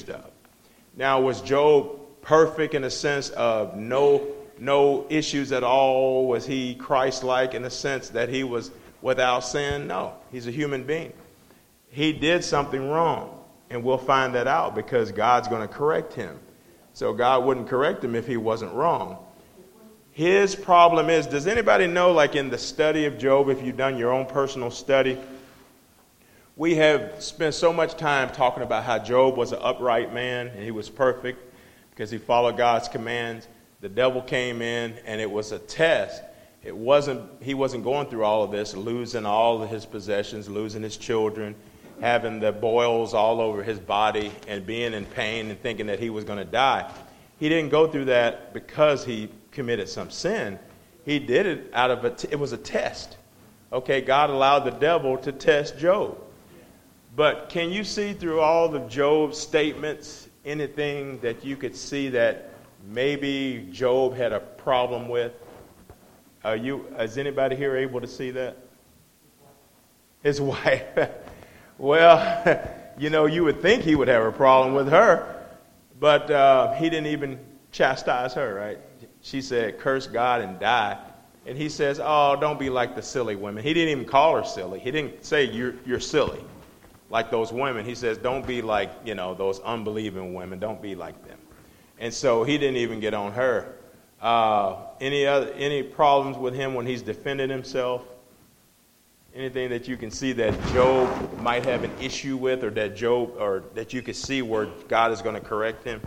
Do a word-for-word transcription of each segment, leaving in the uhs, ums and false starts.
stuff. Now, was Job perfect in the sense of no no issues at all? Was he Christ-like in the sense that he was without sin? No, he's a human being. He did something wrong, and we'll find that out because God's going to correct him. So God wouldn't correct him if he wasn't wrong. His problem is, does anybody know, like in the study of Job, if you've done your own personal study, we have spent so much time talking about how Job was an upright man and he was perfect because he followed God's commands. The devil came in and it was a test. It wasn't, he wasn't going through all of this, losing all of his possessions, losing his children, having the boils all over his body and being in pain and thinking that he was going to die. He didn't go through that because he committed some sin. He did it out of a, t- it was a test. Okay, God allowed the devil to test Job. But can you see through all of Job's statements anything that you could see that maybe Job had a problem with? Are you, is anybody here able to see that? His wife. Well, you know, you would think he would have a problem with her, but uh, he didn't even chastise her, right? She said, curse God and die. And he says, oh, don't be like the silly women. He didn't even call her silly. He didn't say you're, you're silly like those women. He says, don't be like, you know, those unbelieving women. Don't be like them. And so he didn't even get on her. Uh, any other any problems with him when he's defending himself? Anything that you can see that Job might have an issue with, or that Job, or that you can see where God is going to correct him?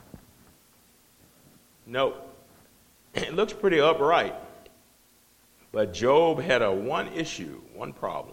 Nope. It looks pretty upright. But Job had a one issue, one problem.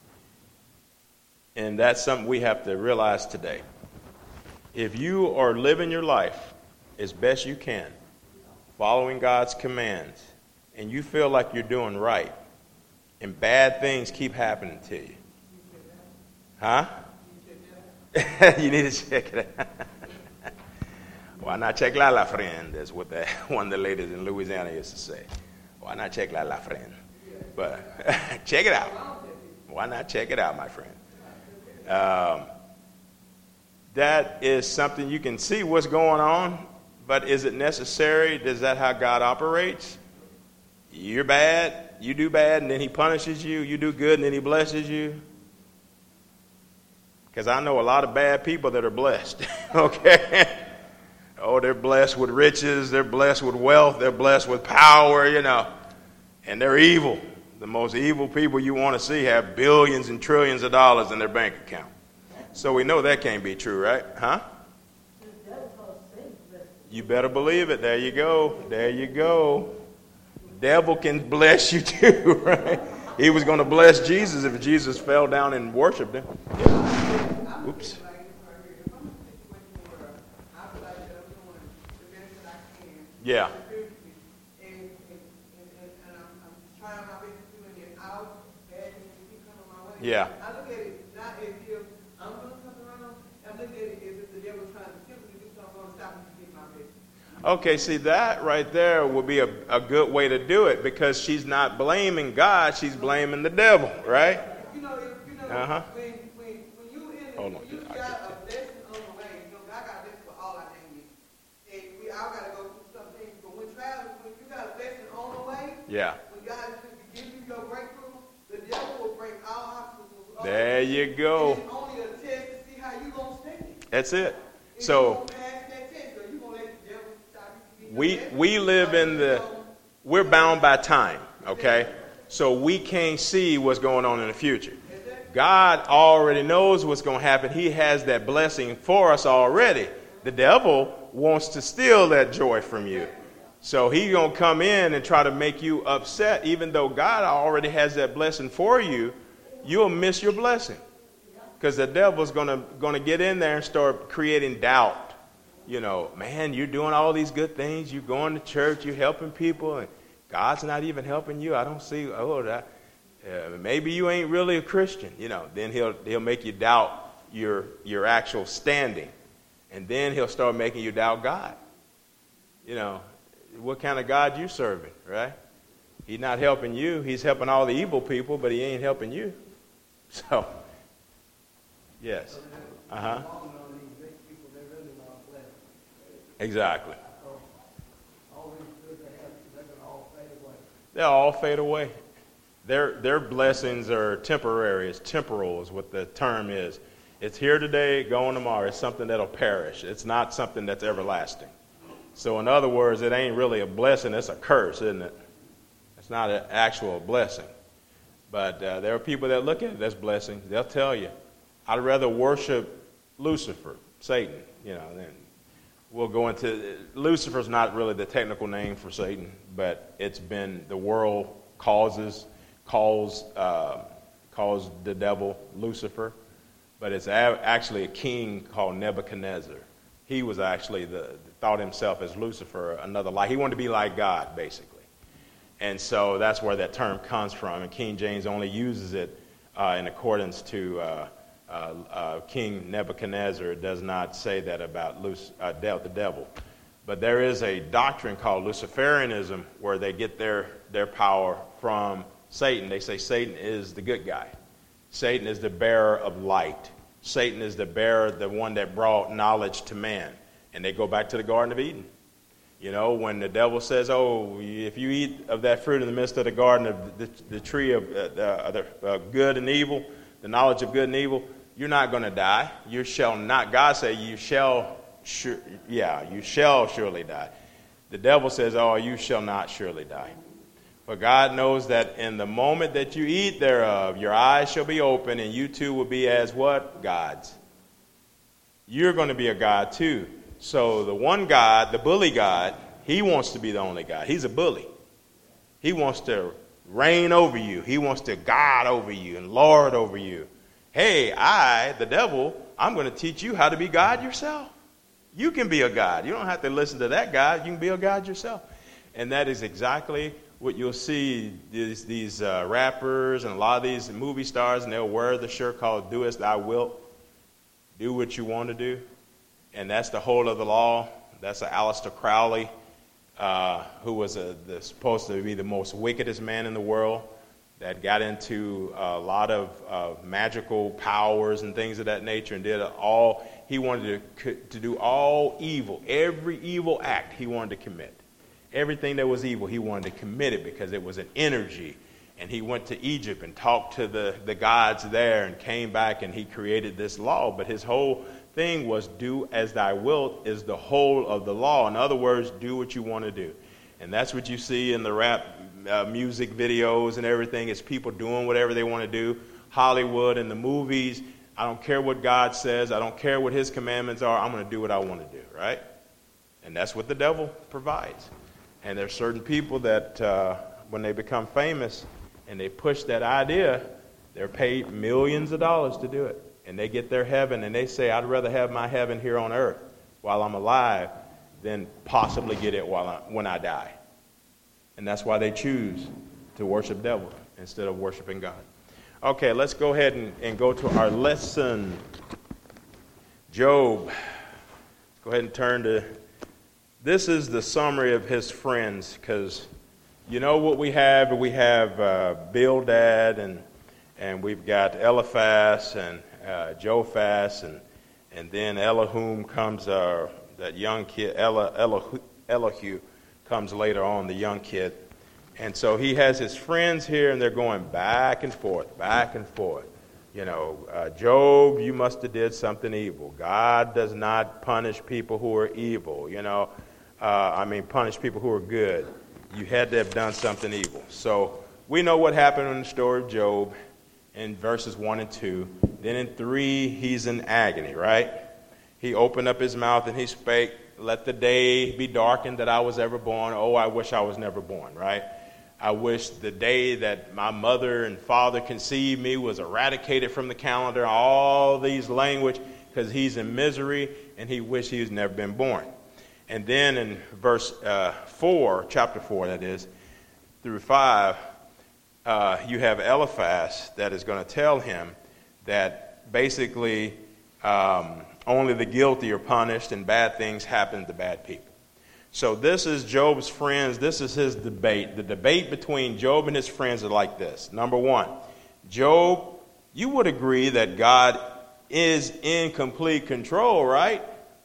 And that's something we have to realize today. If you are living your life as best you can, following God's commands, and you feel like you're doing right, and bad things keep happening to you. Huh? You need to check it out. Why not check la la friend? That's what the, one of the ladies in Louisiana used to say. Why not check la la friend? But check it out. Why not check it out, my friend? Um, that is something you can see what's going on, but is it necessary? Is that how God operates? You're bad, you do bad, and then he punishes you. You do good, and then he blesses you. Because I know a lot of bad people that are blessed, okay? Oh, they're blessed with riches, they're blessed with wealth, they're blessed with power, you know, and they're evil. The most evil people you want to see have billions and trillions of dollars in their bank account. So we know that can't be true, right? Huh? You better believe it. There you go. There you go. Devil can bless you too, right? He was going to bless Jesus if Jesus fell down and worshiped him. Yeah. Oops. Yeah. Yeah. I look at it not as if I'm doing something wrong. I look at it as if the devil's trying to tempt me to do something wrong to stop me from getting my blessing. Okay, see, that right there would be a, a good way to do it, because she's not blaming God, she's blaming the devil, right? You know, if, you know, uh-huh. when, when, when you in Hold when on, you I got get a blessing on the way, you know, God got a blessing for all our name is. And we all got to go through some things. But when trials, when you got a blessing on the way, Yeah. when God is going to give you your breakthrough, the devil will break all obstacles. All There you go. It's only a test to see how you going to stand it. That's it. If So you gonna pass that test, or you gonna let the devil stop you from getting we your blessing, we live in the, we're bound by time, okay? So we can't see what's going on in the future. God already knows what's going to happen. He has that blessing for us already. The devil wants to steal that joy from you. So he's going to come in and try to make you upset. Even though God already has that blessing for you, you'll miss your blessing. Because the devil's going to going to get in there and start creating doubt. You know, man, you're doing all these good things. You're going to church. You're helping people. And God's not even helping you. I don't see, oh, that, uh, maybe you ain't really a Christian. You know, then he'll he'll make you doubt your your actual standing. And then he'll start making you doubt God. You know, what kind of God you serving, right? He's not helping you. He's helping all the evil people, but he ain't helping you. So, yes. Uh-huh. Exactly. So all these good they have, they're going to all fade away. They'll all fade away. Their, their blessings are temporary. It's temporal is what the term is. It's here today, gone tomorrow. It's something that'll perish. It's not something that's everlasting. So in other words, it ain't really a blessing. It's a curse, isn't it? It's not an actual blessing. But uh, there are people that look at it as blessings. They'll tell you, I'd rather worship Lucifer, Satan. You know, then we'll go into, Lucifer's not really the technical name for Satan, but it's been the world causes, calls, uh, calls the devil Lucifer. But it's a, actually a king called Nebuchadnezzar. He was actually the, thought himself as Lucifer, another like, he wanted to be like God, basically. And so that's where that term comes from. And King James only uses it uh, in accordance to uh, uh, uh, King Nebuchadnezzar. It does not say that about Luc- uh, the devil. But there is a doctrine called Luciferianism where they get their, their power from Satan. They say Satan is the good guy. Satan is the bearer of light. Satan is the bearer, the one that brought knowledge to man. And they go back to the Garden of Eden. You know, when the devil says, oh, if you eat of that fruit in the midst of the garden of the, the, the tree of uh, the, uh, good and evil, the knowledge of good and evil, you're not going to die. You shall not. God said you shall, sure, yeah, you shall surely die. The devil says, oh, you shall not surely die. But God knows that in the moment that you eat thereof, your eyes shall be open and you too will be as what? Gods. You're going to be a God too. So the one God, the bully God, he wants to be the only God. He's a bully. He wants to reign over you. He wants to God over you and lord over you. Hey, I, the devil, I'm going to teach you how to be God yourself. You can be a God. You don't have to listen to that God. You can be a God yourself. And that is exactly what you'll see these, these uh, rappers and a lot of these movie stars, and they'll wear the shirt called Do As Thou Wilt. Do what you want to do. And that's the whole of the law. That's a Aleister Crowley, uh, who was a, the, supposed to be the most wickedest man in the world, that got into a lot of uh, magical powers and things of that nature, and did all, he wanted to, to do all evil, every evil act he wanted to commit. Everything that was evil, he wanted to commit it because it was an energy. And he went to Egypt and talked to the, the gods there and came back and he created this law. But his whole thing was do as thy wilt is the whole of the law. In other words, do what you want to do. And that's what you see in the rap uh, music videos and everything. It's people doing whatever they want to do. Hollywood and the movies. I don't care what God says. I don't care what his commandments are. I'm going to do what I want to do, right? And that's what the devil provides. And there's certain people that uh, when they become famous and they push that idea, they're paid millions of dollars to do it. And they get their heaven and they say, I'd rather have my heaven here on earth while I'm alive than possibly get it while I, when I die. And that's why they choose to worship devil instead of worshiping God. Okay, let's go ahead and, and go to our lesson. Job. Let's go ahead and turn to, this is the summary of his friends, because you know what we have? We have uh, Bildad, and and we've got Eliphaz, and uh, Jophaz, and and then Elihu comes, uh, that young kid, Ela, Elihu, Elihu comes later on, the young kid. And so he has his friends here, and they're going back and forth, back and forth. You know, uh, Job, you must have did something evil. God does not punish people who are evil, you know. Uh, I mean, punish people who are good. You had to have done something evil. So we know what happened in the story of Job in verses one and two. Then in three, he's in agony, right? He opened up his mouth and he spake, let the day be darkened that I was ever born. Oh, I wish I was never born, right? I wish the day that my mother and father conceived me was eradicated from the calendar. All these language, because he's in misery and he wished he was never been born. And then in verse uh, four, chapter four, that is, through five, uh, you have Eliphaz that is going to tell him that basically um, only the guilty are punished and bad things happen to bad people. So this is Job's friends. This is his debate. The debate between Job and his friends is like this. Number one, Job, you would agree that God is in complete control, right?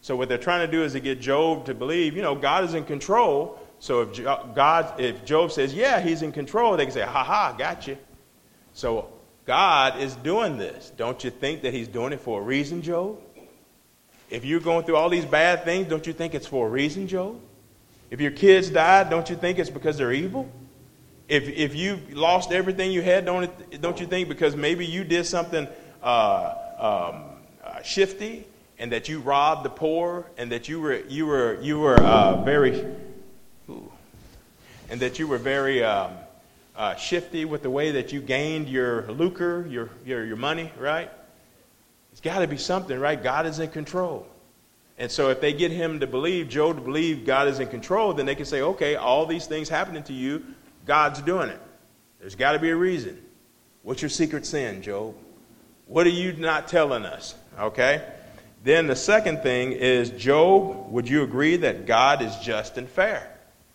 So what they're trying to do is to get Job to believe, you know, God is in control. So if God, if Job says, yeah, he's in control, they can say, ha ha, got you. So God is doing this. Don't you think that he's doing it for a reason, Job? If you're going through all these bad things, don't you think it's for a reason, Job? If your kids died, don't you think it's because they're evil? If if you lost everything you had, don't it, don't you think because maybe you did something uh, um, uh, shifty, and that you robbed the poor, and that you were you were you were uh, very, ooh, and that you were very um, uh, shifty with the way that you gained your lucre, your your your money, right? It's got to be something, right? God is in control. And so if they get him to believe, Job to believe God is in control, then they can say, okay, all these things happening to you, God's doing it. There's got to be a reason. What's your secret sin, Job? What are you not telling us? Okay? Then the second thing is, Job, would you agree that God is just and fair?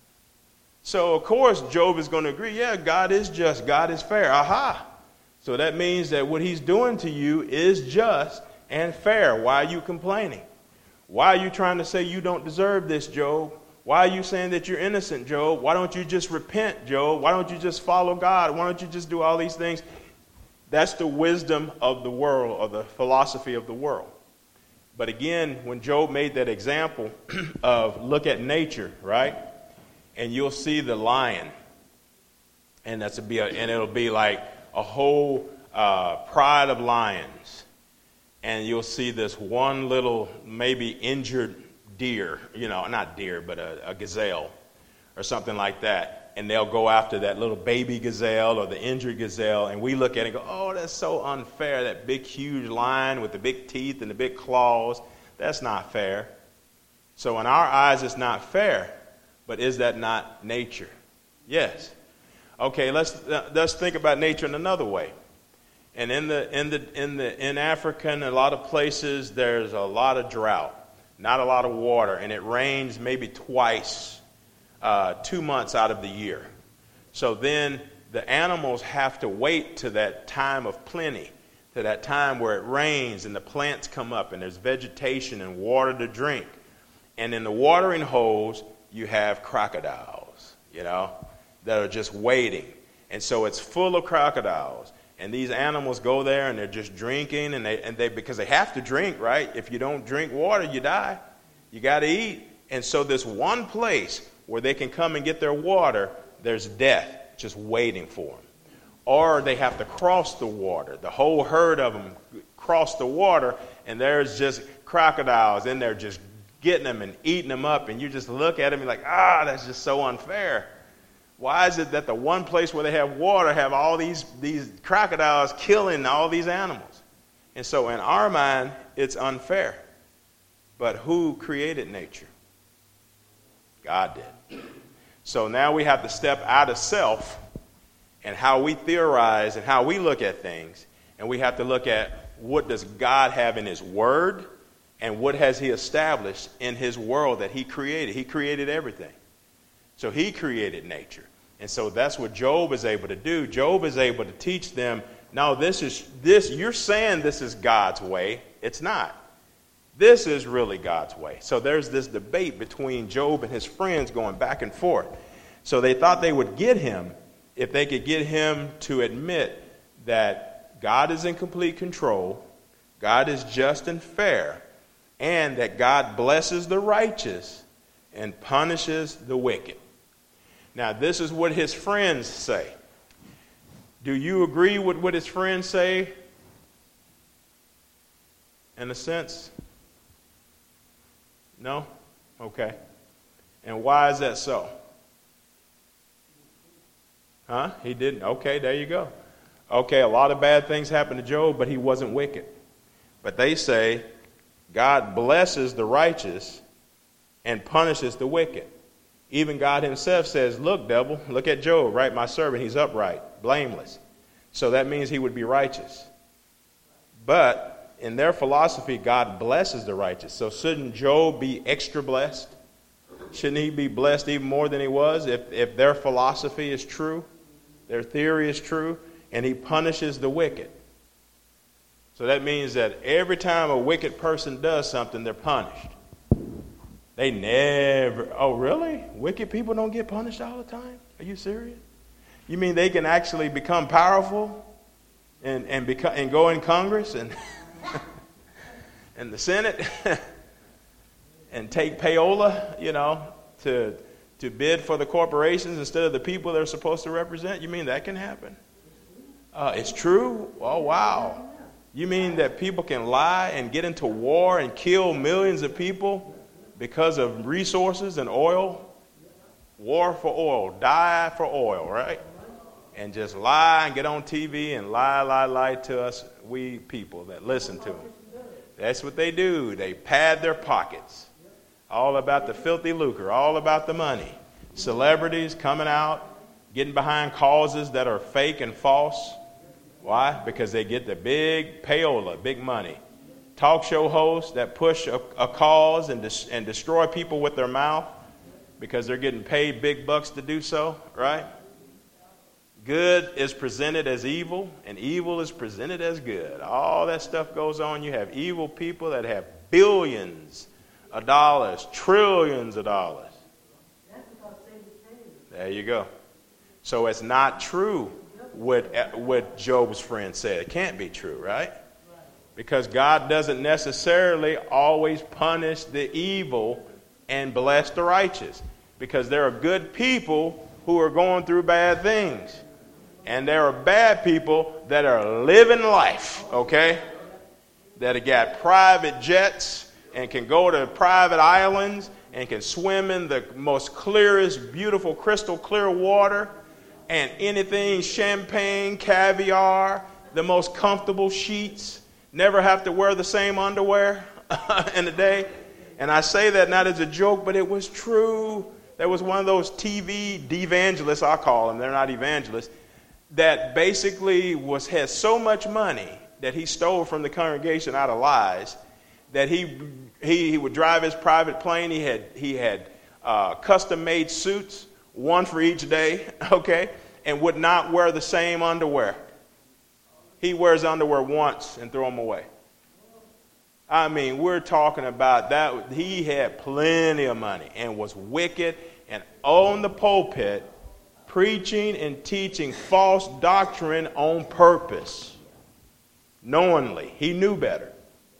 So, of course, Job is going to agree, yeah, God is just, God is fair. Aha! So that means that what he's doing to you is just and fair. Why are you complaining? Why are you trying to say you don't deserve this, Job? Why are you saying that you're innocent, Job? Why don't you just repent, Job? Why don't you just follow God? Why don't you just do all these things? That's the wisdom of the world, or the philosophy of the world. But again, when Job made that example of look at nature, right? And you'll see the lion. And that's a be a, and it'll be like a whole uh, pride of lions. And you'll see this one little, maybe injured deer, you know, not deer, but a, a gazelle or something like that. And they'll go after that little baby gazelle or the injured gazelle. And we look at it and go, oh, that's so unfair. That big, huge lion with the big teeth and the big claws. That's not fair. So in our eyes, it's not fair. But is that not nature? Yes. Okay, let's uh, let's think about nature in another way. And in the in the in the in Africa and a lot of places, there's a lot of drought, not a lot of water, and it rains maybe twice, uh, two months out of the year. So then the animals have to wait to that time of plenty, to that time where it rains and the plants come up and there's vegetation and water to drink. And in the watering holes, you have crocodiles, you know, that are just waiting. And so it's full of crocodiles. And these animals go there and they're just drinking, and they and they because they have to drink, right? If you don't drink water, you die. You got to eat. And so this one place where they can come and get their water, there's death just waiting for them. Or they have to cross the water. The whole herd of them cross the water, and there's just crocodiles in there just getting them and eating them up. And you just look at them and you're like, ah, that's just so unfair. Why is it that the one place where they have water have all these, these crocodiles killing all these animals? And so in our mind, it's unfair. But who created nature? God did. So now we have to step out of self and how we theorize and how we look at things. And we have to look at what does God have in his word, and what has he established in his world that he created. He created everything. So he created nature. And so that's what Job is able to do. Job is able to teach them, no, this is this, you're saying this is God's way. It's not. This is really God's way. So there's this debate between Job and his friends going back and forth. So they thought they would get him if they could get him to admit that God is in complete control, God is just and fair, and that God blesses the righteous and punishes the wicked. Now, this is what his friends say. Do you agree with what his friends say? In a sense? No? Okay. And why is that so? Huh? He didn't. Okay, there you go. Okay, a lot of bad things happened to Job, but he wasn't wicked. But they say God blesses the righteous and punishes the wicked. Even God himself says, look, devil, look at Job, right? My servant, he's upright, blameless. So that means he would be righteous. But in their philosophy, God blesses the righteous. So shouldn't Job be extra blessed? Shouldn't he be blessed even more than he was if, if their philosophy is true, their theory is true, and he punishes the wicked? So that means that every time a wicked person does something, they're punished. They never. Oh, really? Wicked people don't get punished all the time? Are you serious? You mean they can actually become powerful and and become and go in Congress and and the Senate and take payola, you know, to to bid for the corporations instead of the people they're supposed to represent? You mean that can happen? Uh, it's true? Oh, wow. You mean that people can lie and get into war and kill millions of people because of resources and oil? War for oil, die for oil, right? And just lie and get on T V and lie, lie, lie to us, we people that listen to them. That's what they do. They pad their pockets. All about the filthy lucre, all about the money. Celebrities coming out, getting behind causes that are fake and false. Why? Because they get the big payola, big money. Talk show hosts that push a, a cause and, dis, and destroy people with their mouth because they're getting paid big bucks to do so, right? Good is presented as evil, and evil is presented as good. All that stuff goes on. You have evil people that have billions of dollars, trillions of dollars. There you go. So it's not true what, what Job's friend said. It can't be true, right? Because God doesn't necessarily always punish the evil and bless the righteous. Because there are good people who are going through bad things. And there are bad people that are living life, okay? That have got private jets and can go to private islands and can swim in the most clearest, beautiful, crystal clear water. And anything, champagne, caviar, the most comfortable sheets. Never have to wear the same underwear in a day. And I say that not as a joke, but it was true. There was one of those T V devangelists, I call them. They're not evangelists. That basically was had so much money that he stole from the congregation out of lies that he he, he would drive his private plane. He had he had uh, custom made suits, one for each day, okay, and would not wear the same underwear. He wears underwear once and throw them away. I mean, we're talking about that. He had plenty of money and was wicked and owned the pulpit, preaching and teaching false doctrine on purpose. Knowingly. He knew better.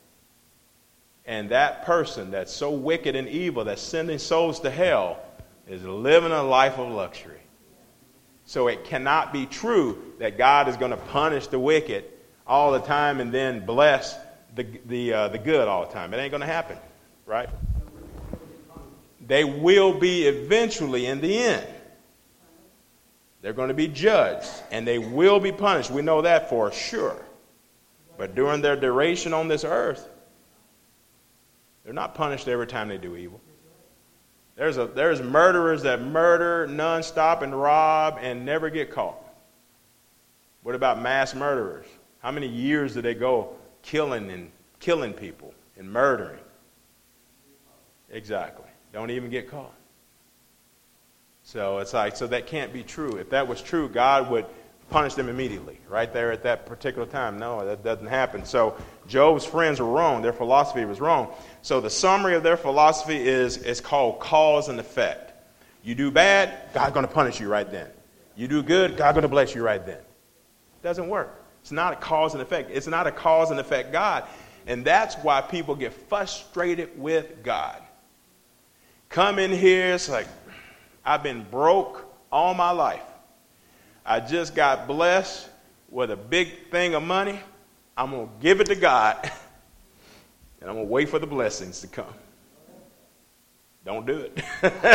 And that person that's so wicked and evil that's sending souls to hell is living a life of luxury. So it cannot be true that God is going to punish the wicked all the time and then bless the the uh, the good all the time. It ain't going to happen, right? They will be eventually in the end. They're going to be judged, and they will be punished. We know that for sure. But during their duration on this earth, they're not punished every time they do evil. There's a there's murderers that murder nonstop and rob and never get caught. What about mass murderers? How many years do they go killing and killing people and murdering? Exactly. Don't even get caught. So it's like, so that can't be true. If that was true, God would punish them immediately, right there at that particular time. No, that doesn't happen. So Job's friends were wrong. Their philosophy was wrong. So the summary of their philosophy is, is called cause and effect. You do bad, God's going to punish you right then. You do good, God's going to bless you right then. It doesn't work. It's not a cause and effect. It's not a cause and effect God. And that's why people get frustrated with God. Come in here, it's like, I've been broke all my life. I just got blessed with a big thing of money. I'm going to give it to God, and I'm going to wait for the blessings to come. Don't do it.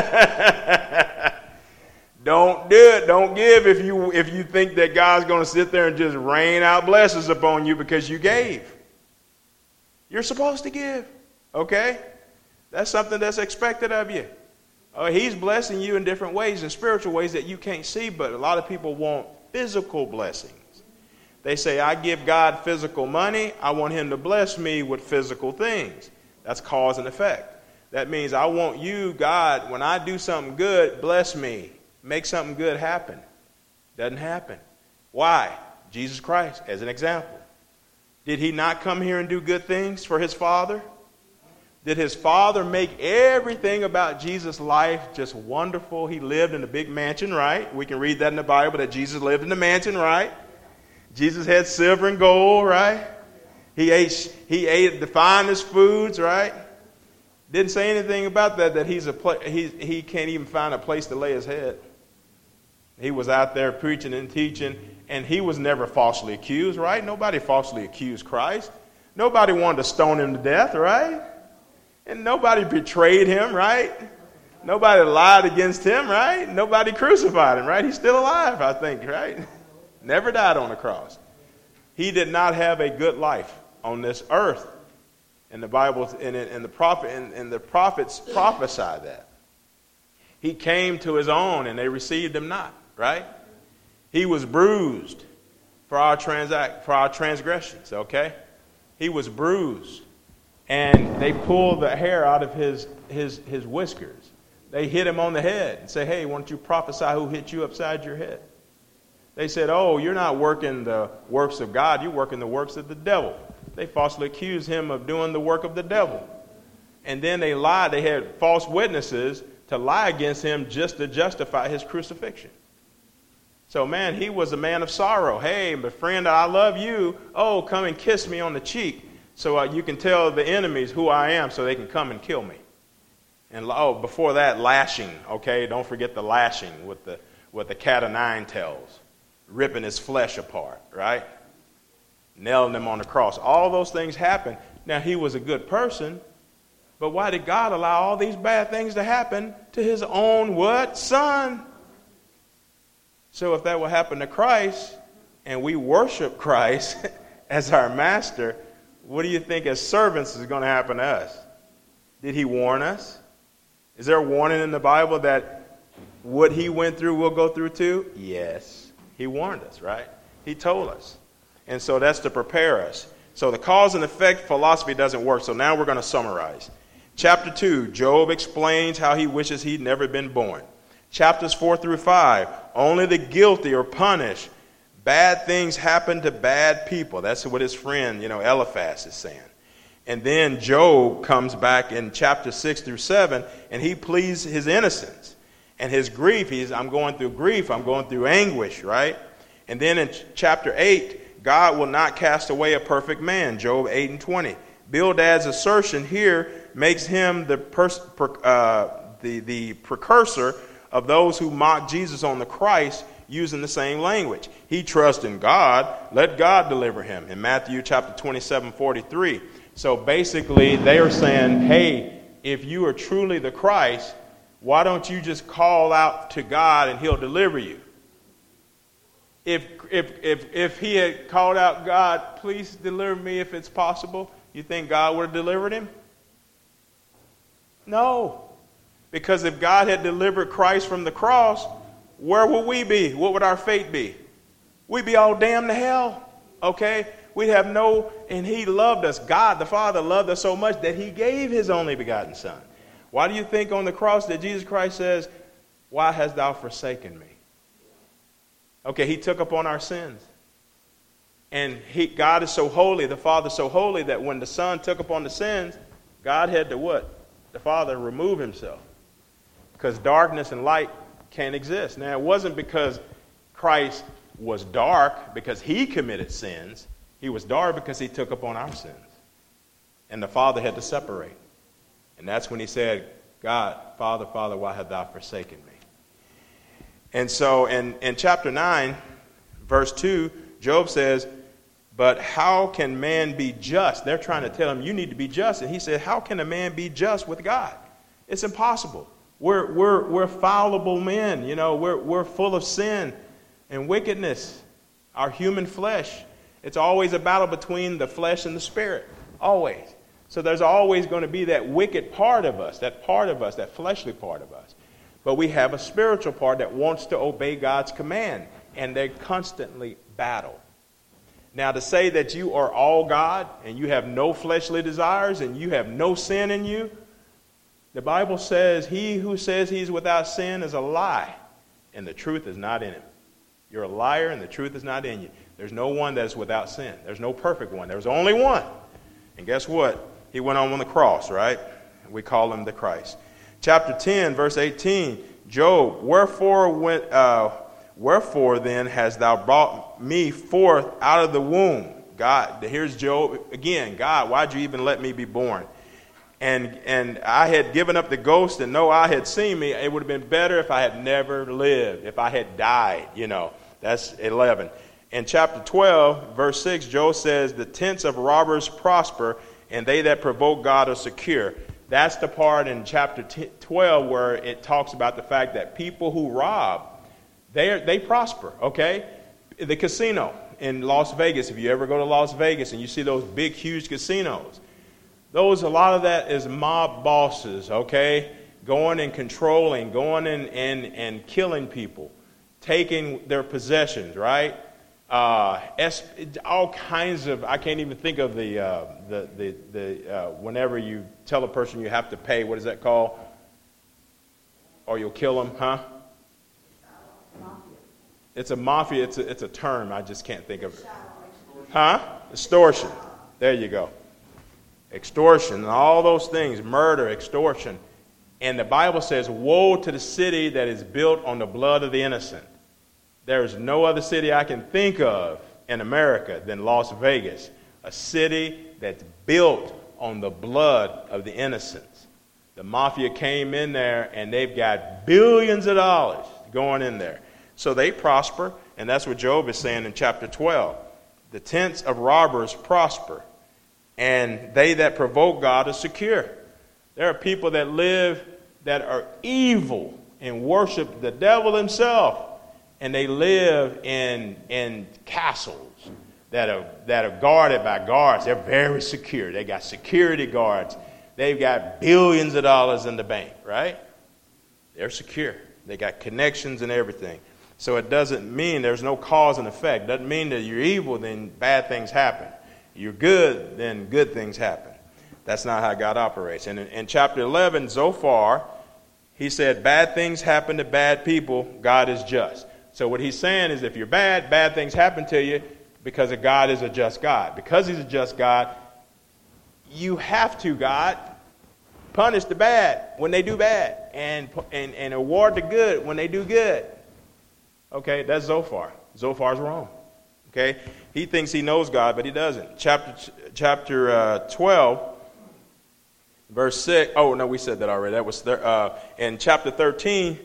Don't do it. Don't give if you if you think that God's going to sit there and just rain out blessings upon you because you gave. You're supposed to give, okay? That's something that's expected of you. Uh, he's blessing you in different ways, in spiritual ways that you can't see, but a lot of people want physical blessings. They say, I give God physical money. I want him to bless me with physical things. That's cause and effect. That means I want you, God, when I do something good, bless me. Make something good happen. Doesn't happen. Why? Jesus Christ, as an example. Did he not come here and do good things for his Father? Did his Father make everything about Jesus' life just wonderful? He lived in a big mansion, right? We can read that in the Bible, that Jesus lived in a mansion, right? Jesus had silver and gold, right? He ate, he ate the finest foods, right? Didn't say anything about that, that he's a pla- he, he can't even find a place to lay his head. He was out there preaching and teaching, and he was never falsely accused, right? Nobody falsely accused Christ. Nobody wanted to stone him to death, right? And nobody betrayed him, right? Nobody lied against him, right? Nobody crucified him, right? He's still alive, I think, right? Never died on the cross. He did not have a good life on this earth. And the Bible and, and the prophet and, and the prophets prophesy that. He came to his own and they received him not, right? He was bruised for our transact for our transgressions, okay? He was bruised. And they pulled the hair out of his his his whiskers. They hit him on the head and say, "Hey, why don't you prophesy who hit you upside your head?" They said, "Oh, you're not working the works of God, you're working the works of the devil." They falsely accused him of doing the work of the devil. And then they lied. They had false witnesses to lie against him just to justify his crucifixion. So, man, he was a man of sorrow. "Hey, my friend, I love you. Oh, come and kiss me on the cheek so uh, you can tell the enemies who I am so they can come and kill me." And, oh, before that, lashing, okay? Don't forget the lashing with the, with the cat o' nine tails, ripping his flesh apart, right? Nailing him on the cross. All those things happened. Now, he was a good person, but why did God allow all these bad things to happen to his own what? Son. So if that will happen to Christ, and we worship Christ as our master, what do you think as servants is going to happen to us? Did he warn us? Is there a warning in the Bible that what he went through we'll go through too? Yes. He warned us, right? He told us. And so that's to prepare us. So the cause and effect philosophy doesn't work. So now we're going to summarize. Chapter two, Job explains how he wishes he'd never been born. Chapters four through five, only the guilty are punished. Bad things happen to bad people. That's what his friend, you know, Eliphaz is saying. And then Job comes back in chapter six through seven, and he pleads his innocence. And his grief, he's, I'm going through grief, I'm going through anguish, right? And then in ch- chapter eight, God will not cast away a perfect man, Job eight and twenty. Bildad's assertion here makes him the, pers- per- uh, the, the precursor of those who mock Jesus on the Christ using the same language. He trusts in God, let God deliver him, in Matthew chapter twenty-seven, forty-three. So basically they are saying, hey, if you are truly the Christ, why don't you just call out to God and he'll deliver you? If if if if he had called out, "God, please deliver me if it's possible," you think God would have delivered him? No. Because if God had delivered Christ from the cross, where would we be? What would our fate be? We'd be all damned to hell. Okay? We'd have no, and he loved us. God the Father loved us so much that he gave his only begotten Son. Why do you think on the cross that Jesus Christ says, "Why hast thou forsaken me?" Okay, he took upon our sins. And he, God is so holy, the Father is so holy, that when the Son took upon the sins, God had to what? The Father remove himself. Because darkness and light can't exist. Now, it wasn't because Christ was dark because he committed sins. He was dark because he took upon our sins. And the Father had to separate. And that's when he said, "God, Father, Father, why hast thou forsaken me?" And so in, in chapter nine, verse two, Job says, "But how can man be just?" They're trying to tell him, you need to be just. And he said, how can a man be just with God? It's impossible. We're, we're, we're fallible men. You know, we're, we're full of sin and wickedness, our human flesh. It's always a battle between the flesh and the spirit, always. So there's always going to be that wicked part of us, that part of us, that fleshly part of us. But we have a spiritual part that wants to obey God's command, and they constantly battle. Now, to say that you are all God and you have no fleshly desires and you have no sin in you, the Bible says he who says he's without sin is a lie, and the truth is not in him. You're a liar, and the truth is not in you. There's no one that is without sin. There's no perfect one. There's only one. And guess what? He went on on the cross, right? We call him the Christ. Chapter ten, verse eighteen, Job, wherefore, when, uh, wherefore then hast thou brought me forth out of the womb? God, here's Job again. God, why'd you even let me be born? And and I had given up the ghost, and no eye had seen me. It would have been better if I had never lived, if I had died, you know. That's eleven. In chapter twelve, verse six, Job says, the tents of robbers prosper, and they that provoke God are secure. That's the part in chapter twelve where it talks about the fact that people who rob, they they prosper, okay? The casino in Las Vegas, if you ever go to Las Vegas and you see those big, huge casinos, those, a lot of that is mob bosses, okay? Going and controlling, going and, and, and killing people, taking their possessions, right? Uh, all kinds of, I can't even think of the, uh, the, the, the uh, whenever you tell a person you have to pay, what is that called? Or you'll kill them, huh? It's a mafia, it's a, it's a term, I just can't think of it. Huh? Extortion. There you go. Extortion, and all those things, murder, extortion. And the Bible says, woe to the city that is built on the blood of the innocent. There is no other city I can think of in America than Las Vegas, a city that's built on the blood of the innocents. The mafia came in there, and they've got billions of dollars going in there. So they prosper, and that's what Job is saying in chapter twelve. The tents of robbers prosper, and they that provoke God are secure. There are people that live that are evil and worship the devil himself, and they live in in castles that are that are guarded by guards. They're very secure. They got security guards. They've got billions of dollars in the bank, right? They're secure. They got connections and everything. So it doesn't mean there's no cause and effect. It doesn't mean that you're evil, then bad things happen. You're good, then good things happen. That's not how God operates. And in, in chapter eleven, Zophar, he said, bad things happen to bad people. God is just. So what he's saying is if you're bad, bad things happen to you because God is a just God. Because he's a just God, you have to, God, punish the bad when they do bad and, and, and award the good when they do good. Okay, that's Zophar. Zophar's wrong. Okay, he thinks he knows God, but he doesn't. Chapter chapter uh, twelve, verse six. Oh no, we said that already. That was there, uh, in chapter thirteen,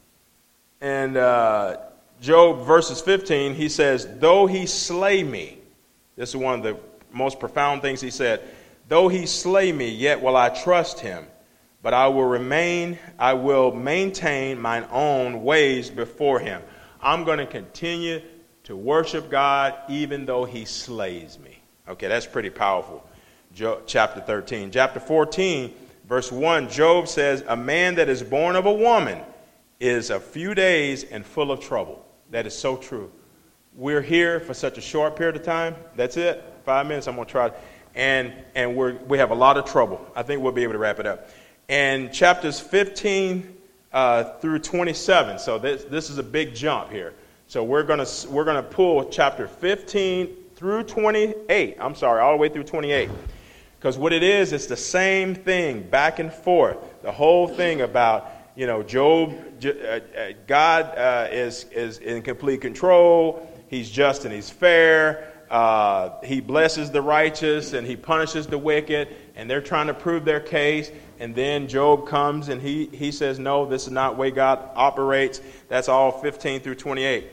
and uh, Job verses fifteen. He says, "Though he slay me," this is one of the most profound things he said. "Though he slay me, yet will I trust him. But I will remain. I will maintain mine own ways before him." I'm going to continue to worship God even though he slays me. Okay, that's pretty powerful. Job, chapter thirteen. Chapter fourteen, verse one, Job says, a man that is born of a woman is a few days and full of trouble. That is so true. We're here for such a short period of time. That's it. Five minutes, I'm going to try. And and we're, we have a lot of trouble. I think we'll be able to wrap it up. And chapters fifteen uh, through twenty-seven. So this, this is a big jump here. So we're going to we're going to pull chapter fifteen through twenty-eight. I'm sorry, all the way through twenty-eight. Because what it is, it's the same thing back and forth. The whole thing about, you know, Job, uh, God uh, is, is in complete control. He's just and he's fair. Uh, he blesses the righteous and he punishes the wicked. And they're trying to prove their case. And then Job comes and he, he says, no, this is not the way God operates. That's all fifteen through twenty-eight.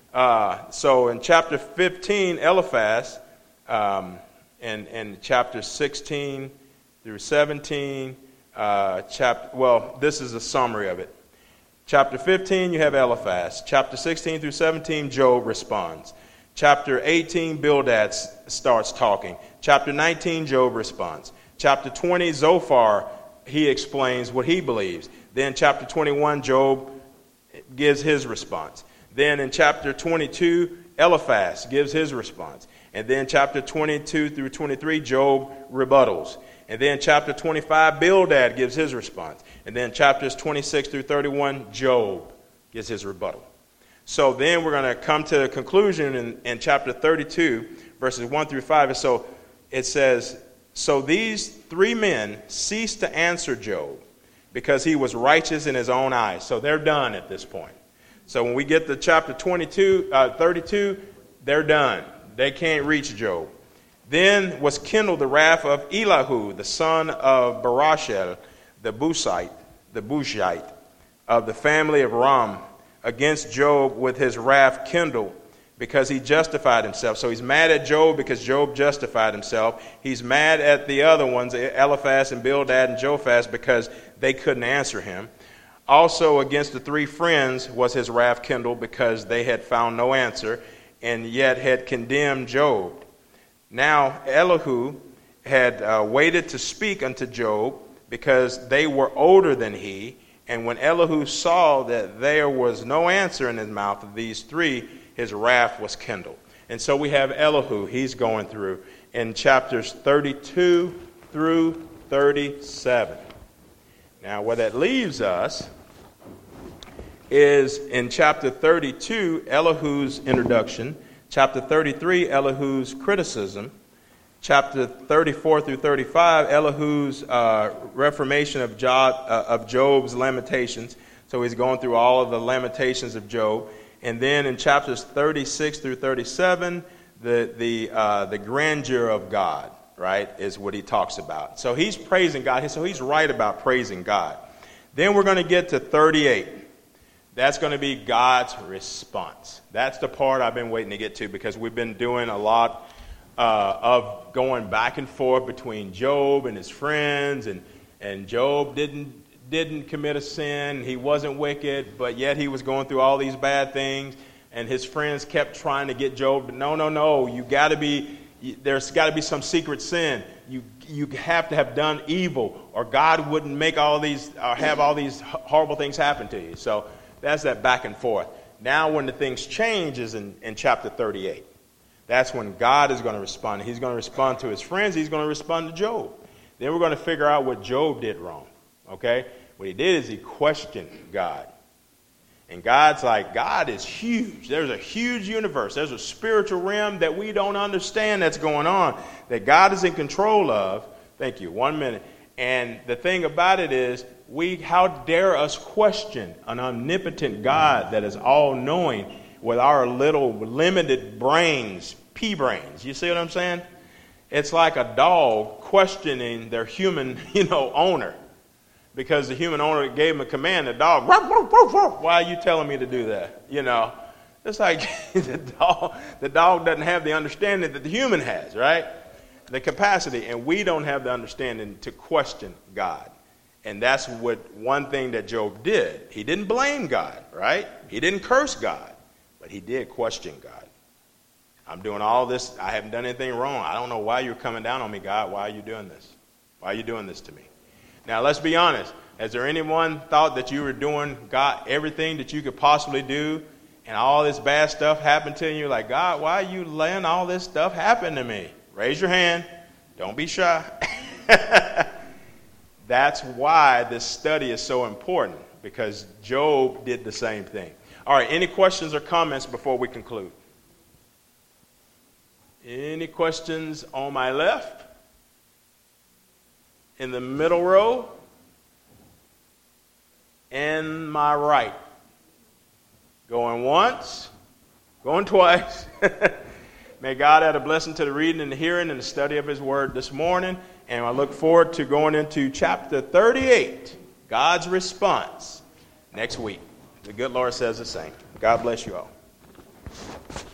Uh, so in chapter fifteen, Eliphaz, um, and, and chapter sixteen through seventeen, uh, chapter, well, this is a summary of it. Chapter fifteen, you have Eliphaz. Chapter sixteen through seventeen, Job responds. Chapter eighteen, Bildad starts talking. Chapter nineteen, Job responds. Chapter twenty, Zophar, he explains what he believes. Then chapter twenty-one, Job gives his response. Then in chapter twenty-two, Eliphaz gives his response. And then chapter twenty-two through twenty-three, Job rebuttals. And then chapter twenty-five, Bildad gives his response. And then chapters twenty-six through thirty-one, Job gives his rebuttal. So then we're going to come to the conclusion in, in chapter thirty-two, verses one through five. And so it says, So these three men ceased to answer Job because he was righteous in his own eyes. So they're done at this point. So when we get to chapter twenty-two, uh, thirty-two, they're done. They can't reach Job. Then was kindled the wrath of Elihu, the son of Barashel, the Bushite, the Bushite of the family of Ram, against Job with his wrath kindled, because he justified himself. So he's mad at Job because Job justified himself. He's mad at the other ones, Eliphaz and Bildad and Jophaz, because they couldn't answer him. Also against the three friends was his wrath kindled, because they had found no answer and yet had condemned Job. Now Elihu had uh, waited to speak unto Job, because they were older than he. And when Elihu saw that there was no answer in his mouth of these three, his wrath was kindled. And so we have Elihu. He's going through in chapters thirty-two through thirty-seven. Now, where that leaves us is in chapter thirty-two, Elihu's introduction. Chapter thirty-three, Elihu's criticism. Chapter thirty-four through thirty-five, Elihu's uh, reformation of, Job, uh, of Job's lamentations. So he's going through all of the lamentations of Job. And then in chapters thirty-six through thirty-seven, the the uh, the grandeur of God, right, is what he talks about. So he's praising God. So he's right about praising God. Then we're going to get to thirty-eight. That's going to be God's response. That's the part I've been waiting to get to, because we've been doing a lot uh, of going back and forth between Job and his friends, and and Job didn't. didn't commit a sin, he wasn't wicked, but yet he was going through all these bad things, and his friends kept trying to get Job to, no, no, no, you got to be, there's got to be some secret sin. You you have to have done evil, or God wouldn't make all these, or have all these horrible things happen to you. So that's that back and forth. Now when the things change is in, in chapter thirty-eight. That's when God is going to respond. He's going to respond to his friends. He's going to respond to Job. Then we're going to figure out what Job did wrong. Okay? What he did is he questioned God. And God's like, God is huge. There's a huge universe. There's a spiritual realm that we don't understand that's going on, that God is in control of. Thank you. One minute. And the thing about it is, we, how dare us question an omnipotent God that is all-knowing with our little limited brains, pea brains. You see what I'm saying? It's like a dog questioning their human, you know, owner. Because the human owner gave him a command, the dog, ruff, ruff, ruff, ruff. Why are you telling me to do that? You know, it's like the dog, the dog doesn't have the understanding that the human has, right? The capacity, and we don't have the understanding to question God. And that's what one thing that Job did. He didn't blame God, right? He didn't curse God, but he did question God. I'm doing all this. I haven't done anything wrong. I don't know why you're coming down on me, God. Why are you doing this? Why are you doing this to me? Now, let's be honest. Has there anyone thought that you were doing God everything that you could possibly do, and all this bad stuff happened to you? Like, God, why are you letting all this stuff happen to me? Raise your hand. Don't be shy. That's why this study is so important, because Job did the same thing. All right, any questions or comments before we conclude? Any questions on my left? In the middle row? And my right? Going once? Going twice? May God add a blessing to the reading and the hearing and the study of his word this morning. And I look forward to going into chapter thirty-eight, God's response, next week. The good Lord says the same. God bless you all.